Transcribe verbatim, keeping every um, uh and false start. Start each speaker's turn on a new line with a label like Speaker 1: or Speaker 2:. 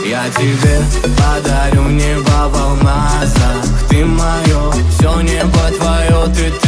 Speaker 1: Я тебе подарю небо в алмазах. Ты мое, все небо твое, ты